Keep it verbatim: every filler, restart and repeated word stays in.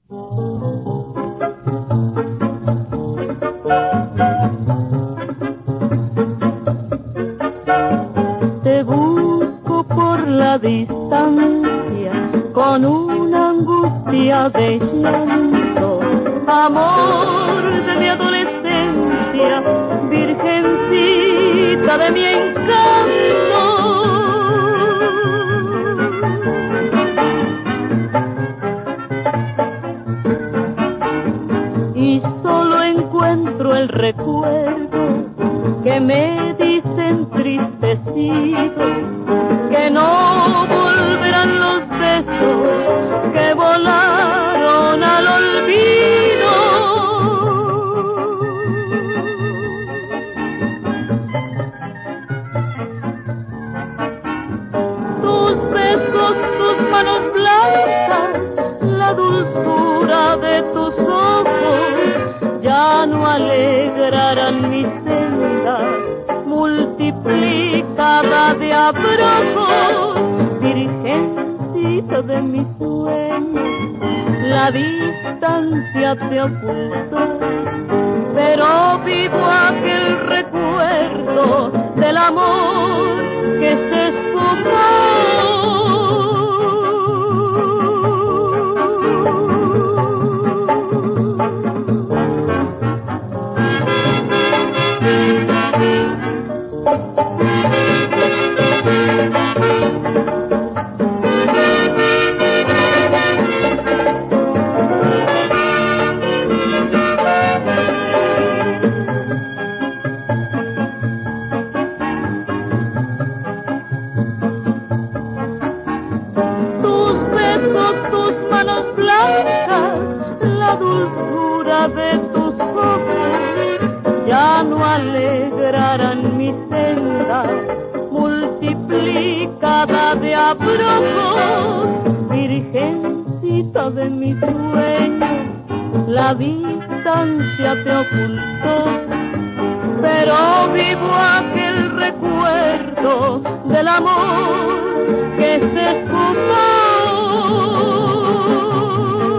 Te busco por la distancia con una angustia de llanto, amor de mi adolescencia, virgencita de mi encanto. Y solo encuentro el recuerdo que me dice entristecido que no volverán los besos que volaron al olvido. Tus besos, tus manos blancas, la dulzura de tus ojos ya no alegrarán mi senda multiplicada de abrojos, virgencita de mis sueños. La distancia te ocultó, pero vivo aquel recuerdo del amor que se esfumó. Tus manos blancas, la dulzura de tus ojos ya no alegrarán mi senda multiplicada de abrojos, virgencita de mis sueños. La distancia te ocultó, pero vivo aquel recuerdo del amor que se esfumó.